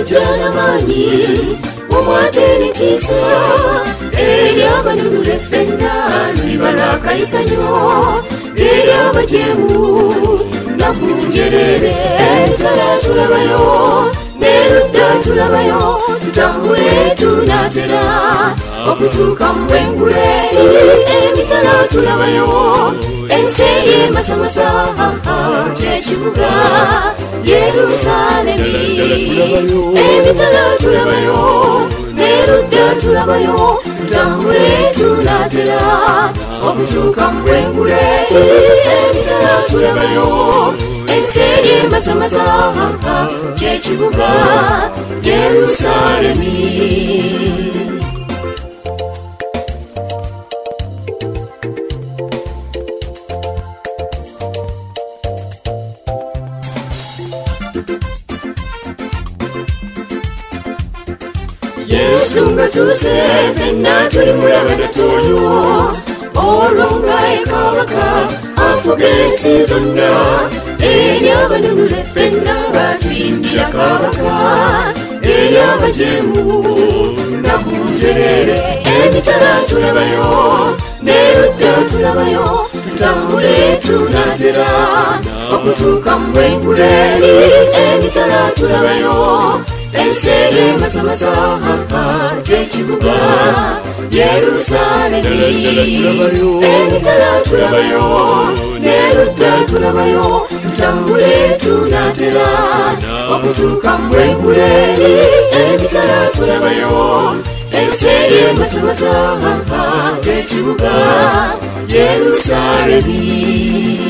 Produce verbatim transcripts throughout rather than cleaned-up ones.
Ojana mani Omwatene kisa Eya banure fenda Libaraka isanyo Eya bajemu Nakunjerere Tala tulabayo Neruda tulabayo Tutambule tunatera Okutuka mwengule Emitala tulabayo Enseye masa masa Chechibuga Yerusalemi Emitala tulabayo Neruda tulabayo Tutambule tunatera Okutuka mwengule Emitala tulabayo Enseye masa masa Chechibuga Yerusalemi Yesunga tuse fenna tuli mulabana toyo Olonga ekawaka afugesi zonna Eryabanule fenna batuimbira kawaka Eryabajemu nakunjerere Emitala tulabayo Neruda tulabayo Tutambule tunatera Okutuka mwengule Emitala tulabayo Enseye masa masa Chechibuga Yerusalemi Emitala tulabayo Neruda tulabayo Tutambule tunatera Okutuka mwengule Emitala tulabayo Enseye masa masa Chechibuga Yerusalemi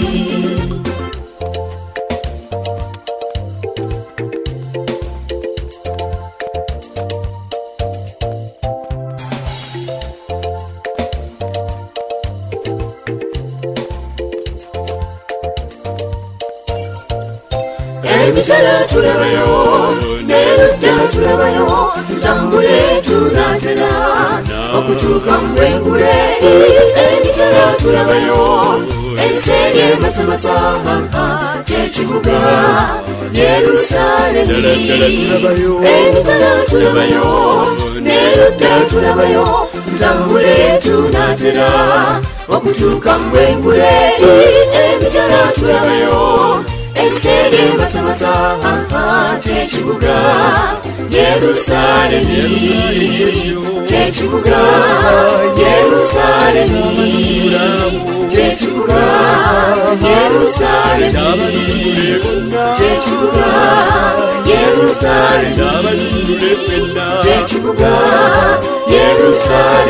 Emitala tulabayo Neruda tulabayo Tutambule tunatera Okutuka mwengule Emitala tulabayo Enseye masa masa Chechibuga Yerusalemi Emitala tulabayo Neruda tulabayo Tutambule tunatera Okutuka mwengule Emitala tulabayo Enseye masa masa Chechibuga Yerusalemi Chechibuga Yerusalemi Chechibuga Yerusalemi Chechibuga Yerusalemi Chechibuga Yerusalemi